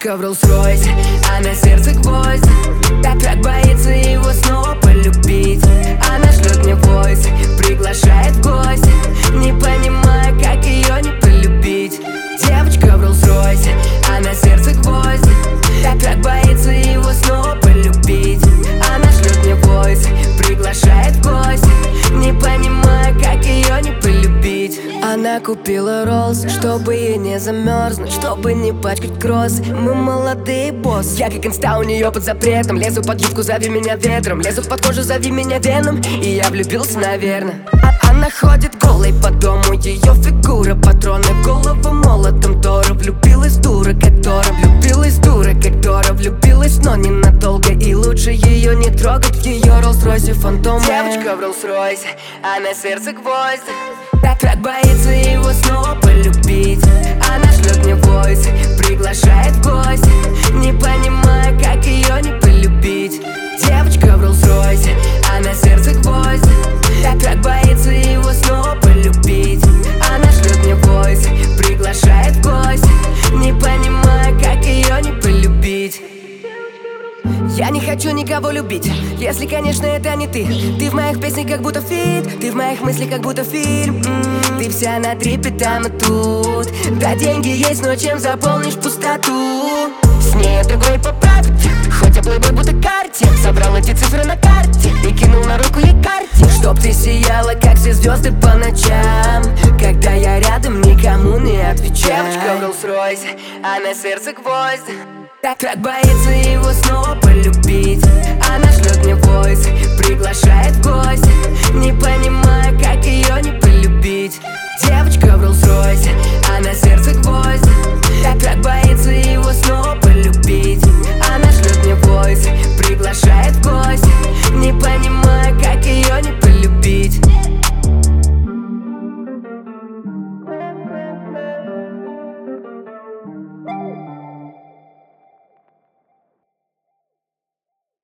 Девочка в Rolls-Royce, а на сердце гвоздь. Так боится его снова полюбить. Она шлет мне войс, приглашает в гости, не понимая, как ее не полюбить. Девочка в Rolls-Royce, а на сердце гвоздь. Так боится его снова полюбить. Она шлет мне войс, приглашает в гости, не понимая, как ее не полюбить. Она купила Rolls, чтобы ей не замерзнуть, чтобы не пачкать кросс. Мы молодые босс. Я как инста у нее под запретом. Лезу под юбку, зови меня ветром. Лезу под кожу, зови меня веном. И я влюбился, наверное. Она ходит голой по дому, ее фигура патроны в голову молотом Тора. Влюбилась дура, как Тора. Влюбилась дура, как Тора. Влюбилась, но ненадолго. И лучше ее не трогать в ее Rolls-Royce фантом. Девочка в Rolls-Royce, а на сердце гвоздь. Так боится его снова полюбить. Она шлет мне войс, приглашает в гости, не понимая, как ее не полюбить. Девочка в Rolls-Royce, а на сердце гвоздь. Так боится его снова полюбить. Она шлет мне войс, приглашает в гости, не понимая, как ее не полюбить. Я не хочу никого любить, если, конечно, это не ты. Ты в моих песнях как будто фит, ты в моих мыслях как будто фильм. Ты вся на трипе там и тут. Да, деньги есть, но чем заполнишь пустоту? С ней другой поправить, хоть я плыву будто карте. Собрал эти цифры на карте и кинул на руку ей карте. Чтоб ты сияла, как все звезды по ночам, когда я рядом, никому не отвечаю. Девочка в Rolls-Royce, а на сердце гвоздь. Так боится его снова полюбить.